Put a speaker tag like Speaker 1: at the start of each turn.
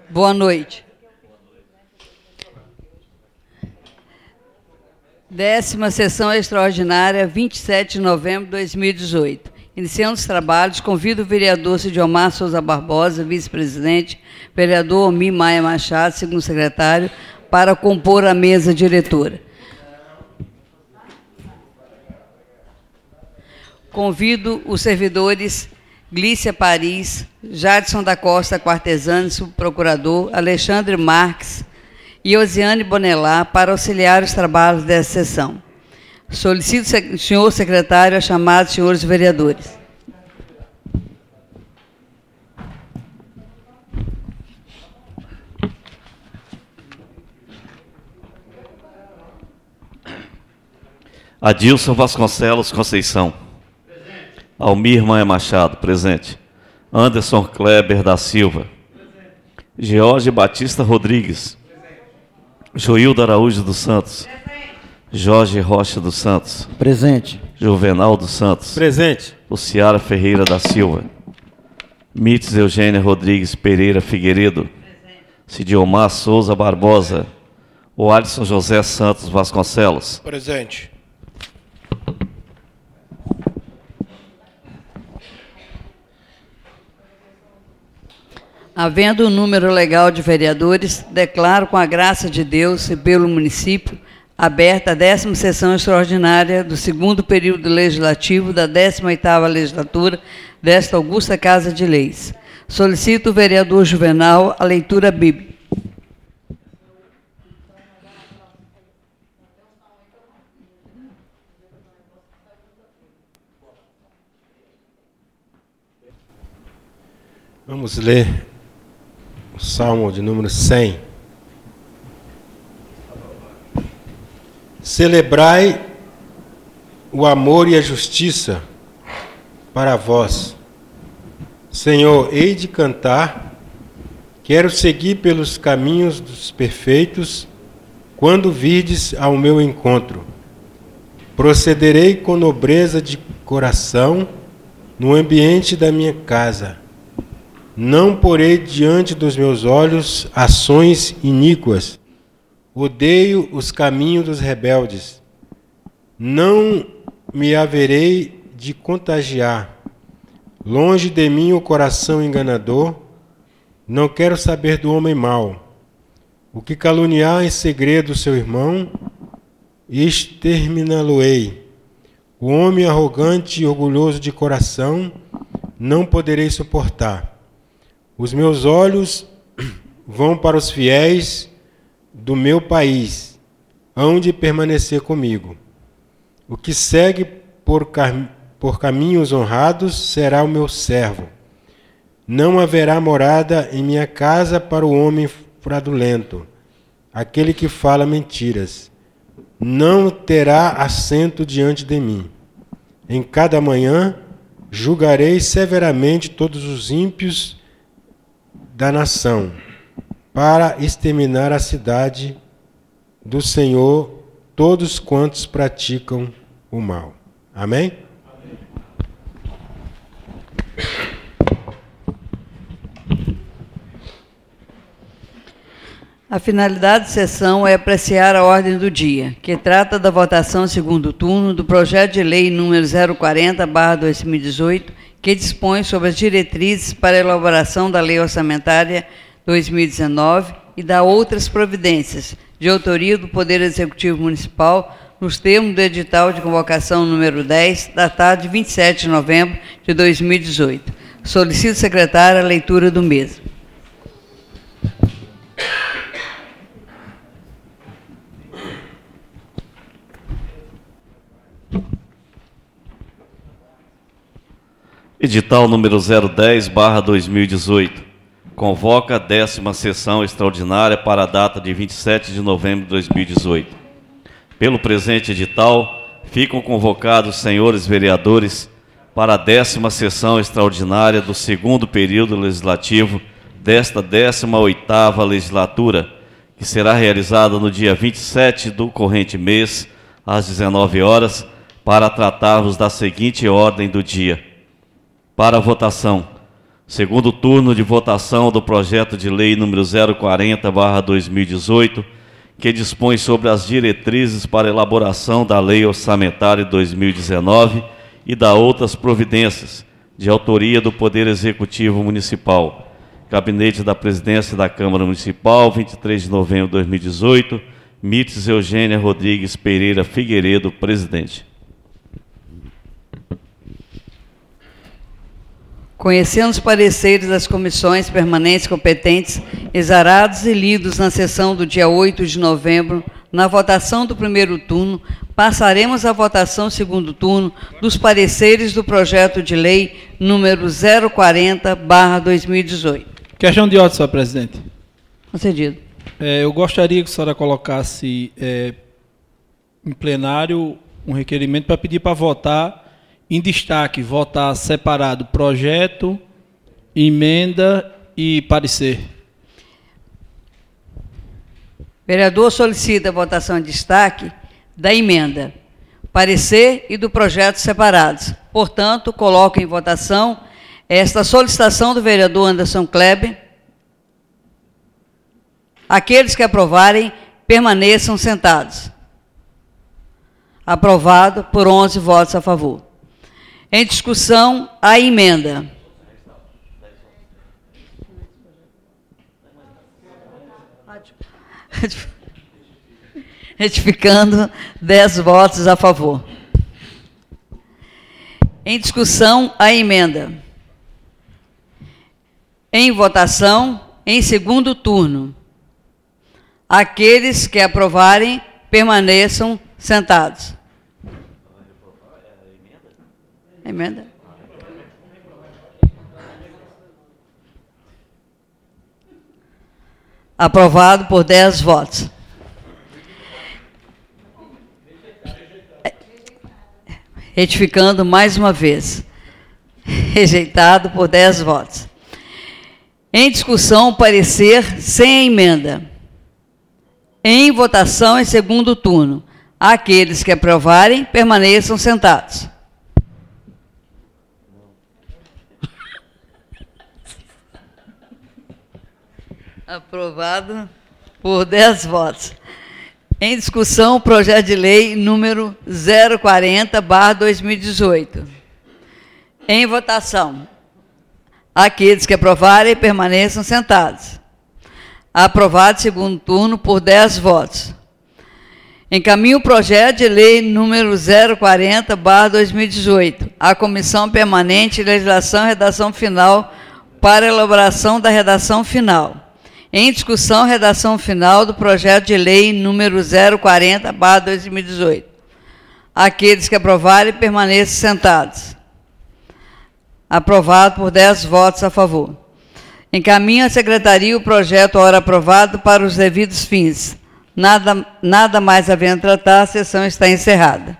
Speaker 1: Boa noite. 10ª sessão extraordinária, 27 de novembro de 2018. Iniciando os trabalhos, convido o vereador Cidiomar Souza Barbosa, vice-presidente, vereador Omir Maia Machado, segundo secretário, para compor a mesa diretora. Convido os servidores Glícia Paris, Jadson da Costa Quartesani, subprocurador, Alexandre Marques e Osiane Bonelá para auxiliar os trabalhos dessa sessão. Solicito, senhor secretário, a chamada dos senhores vereadores.
Speaker 2: Adilson Vasconcelos Conceição. Almir Maia Machado, presente. Anderson Kleber da Silva. George Batista Rodrigues. Joildo Araújo dos Santos. Jorge Rocha dos Santos.
Speaker 3: Presente.
Speaker 2: Juvenal dos Santos.
Speaker 4: Presente.
Speaker 2: Luciara Ferreira da Silva. Mites Eugênia Rodrigues Pereira Figueiredo. Cidiomar Souza Barbosa. O Alisson José Santos Vasconcelos.
Speaker 4: Presente.
Speaker 1: Havendo um número legal de vereadores, declaro com a graça de Deus e pelo município aberta a 10ª sessão extraordinária do 2º período legislativo da 18ª legislatura desta augusta Casa de Leis. Solicito o vereador Juvenal a leitura bíblica.
Speaker 4: Vamos ler o Salmo de número 100. Celebrai o amor e a justiça para vós. Senhor, hei de cantar, quero seguir pelos caminhos dos perfeitos, quando virdes ao meu encontro. Procederei com nobreza de coração no ambiente da minha casa. Não porei diante dos meus olhos ações iníquas. Odeio os caminhos dos rebeldes. Não me haverei de contagiar. Longe de mim o coração enganador. Não quero saber do homem mau. O que caluniar em segredo seu irmão, exterminá-lo-ei. O homem arrogante e orgulhoso de coração, não poderei suportar. Os meus olhos vão para os fiéis do meu país, hão de permanecer comigo. O que segue por caminhos honrados será o meu servo. Não haverá morada em minha casa para o homem fraudulento, aquele que fala mentiras. Não terá assento diante de mim. Em cada manhã julgarei severamente todos os ímpios da nação, para exterminar a cidade do Senhor todos quantos praticam o mal. Amém?
Speaker 1: A finalidade da sessão é apreciar a ordem do dia, que trata da votação segundo turno do projeto de lei número 040/2018, que dispõe sobre as diretrizes para a elaboração da Lei Orçamentária 2019 e da outras providências, de autoria do Poder Executivo Municipal, nos termos do edital de convocação número 10, datado de 27 de novembro de 2018. Solicito, secretário, a leitura do mesmo.
Speaker 2: Edital número 010/2018. Convoca a 10ª sessão extraordinária para a data de 27 de novembro de 2018. Pelo presente edital, ficam convocados os senhores vereadores para a 10ª sessão extraordinária do 2º período legislativo desta 18ª legislatura, que será realizada no dia 27 do corrente mês, às 19 horas, para tratarmos da seguinte ordem do dia. Para a votação, Segundo turno de votação do projeto de lei número 040/2018, que dispõe sobre as diretrizes para elaboração da Lei Orçamentária de 2019 e da outras providências, de autoria do Poder Executivo Municipal. Gabinete da Presidência da Câmara Municipal, 23 de novembro de 2018, Mites Eugênia Rodrigues Pereira Figueiredo, presidente.
Speaker 1: Conhecendo os pareceres das comissões permanentes competentes, exarados e lidos na sessão do dia 8 de novembro, na votação do primeiro turno, passaremos à votação do segundo turno dos pareceres do projeto de lei número 040/2018.
Speaker 3: Questão de ordem, senhor presidente.
Speaker 1: Concedido.
Speaker 3: Eu gostaria que a senhora colocasse em plenário um requerimento para pedir para votar em destaque, votar separado projeto, emenda e parecer.
Speaker 1: Vereador solicita a votação em destaque da emenda, parecer e do projeto separados. Portanto, coloco em votação esta solicitação do vereador Anderson Kleber. Aqueles que aprovarem, permaneçam sentados. Aprovado por 11 votos a favor. Em discussão, a emenda. Retificando, 10 votos a favor. Em discussão, a emenda. Em votação, em segundo turno. Aqueles que aprovarem, permaneçam sentados. Emenda? Aprovado por 10 votos. Retificando mais uma vez. Rejeitado por 10 votos. Em discussão, parecer sem a emenda. Em votação em segundo turno. Aqueles que aprovarem, permaneçam sentados. Aprovado por 10 votos. Em discussão, o projeto de lei número 040/2018. Em votação. Aqueles que aprovarem, permaneçam sentados. Aprovado segundo turno por 10 votos. Encaminho o projeto de lei número 040/2018 à Comissão Permanente de Legislação e Redação Final para elaboração da redação final. Em discussão, redação final do projeto de lei número 040/2018. Aqueles que aprovarem, permaneçam sentados. Aprovado por 10 votos a favor. Encaminho à Secretaria o projeto, ora aprovado, para os devidos fins. Nada mais havendo tratar, a sessão está encerrada.